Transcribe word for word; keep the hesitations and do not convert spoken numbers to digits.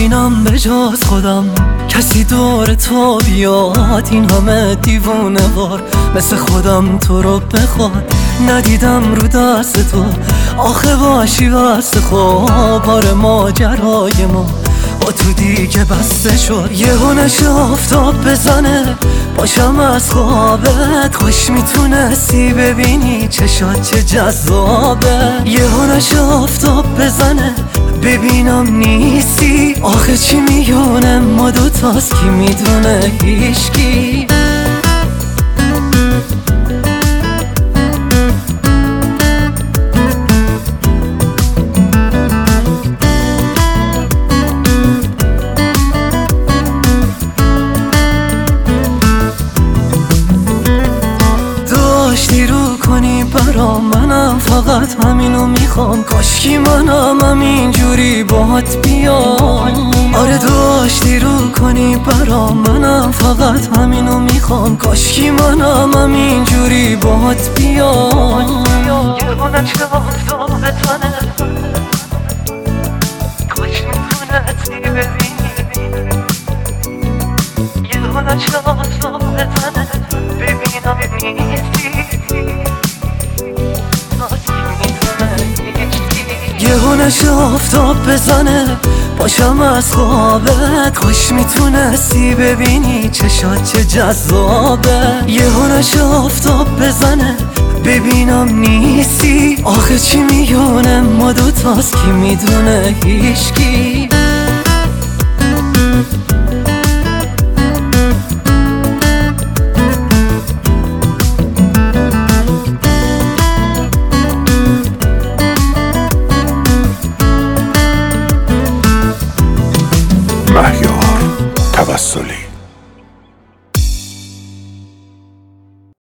ببینم به جز خودم کسی دور تو بیاد، این همه دیوونه وار مثل خودم تو رو بخواد. ندیدم رو دست تو آخه باشی واسه خواب، بار ماجرای ما با تو دیگه بسته شد. یهو نشه آفتاب بزنه باشم از خوابت، خوش میتونستی ببینی چشات چه جذابه. یهو نشه آفتاب بزنه ببینم نیستی، آخه چی میونه ما دوتاست کی میدونه هیچکی. داشتی رو کنی برا منم، فقط همینو میخوام، کاشکی منم همینجوری باهات بیام. آره داشتی رو کنی برا منم، فقط همینو میخوام، کاشکی منم همینجوری باهات بیام. یهو نشه آفتاب بزنه کاش میتونستی ببینی، یهو نشه آفتاب بزنه ببینم نیستی. یهو نشه آفتاب بزنه باشم از خوابت، خوش میتونستی ببینی چشات چه جذابه. یهو نشه آفتاب بزنه ببینم نیستی، آخه چی میونه ما دوتاست کی میدونه هیچکی. مهیار توسلی